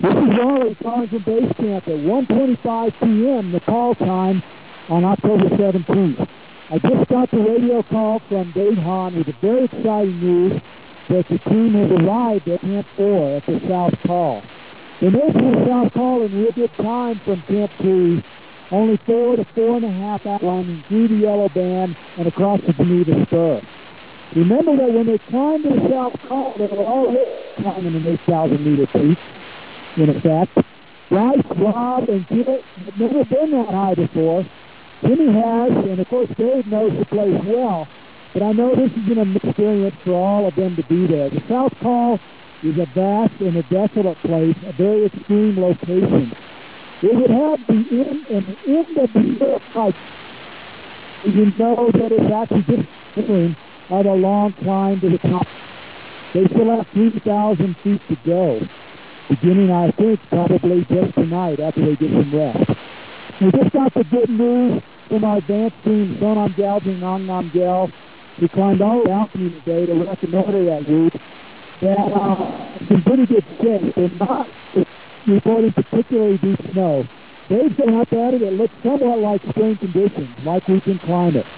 This is Raleigh calling from base camp at 1:25 p.m., the call time on October 17th. I just got the radio call from Dave Hahn with the very exciting news that the team has arrived at Camp 4 at the South Call. They made it to the South Call in real good time from Camp 3, only 4 to 4.5 hours running through the Yellow Band and across the Geneva Spur. Remember that when they climbed to the South Call, they were already climbing an 8,000-meter peak, in effect. Bryce, Rob, and Kit have never been that high before. Jimmy has, and of course Dave knows the place well, but I know this is an experience for all of them to be there. The South Call is a vast and a desolate place, a very extreme location. It would have the end of the year fight. You know that it's actually just beginning of a long climb to the top. They still have 3,000 feet to go, beginning, I think, probably just tonight after they get some rest. We just got the good news from our advanced team, Sonam Galvin, Nong Nam Gel, who climbed all the balcony today to reconnoiter that route. That it's in pretty good shape. They're not reporting particularly deep snow. They've been up at it. It looks somewhat like spring conditions, like we can climb it.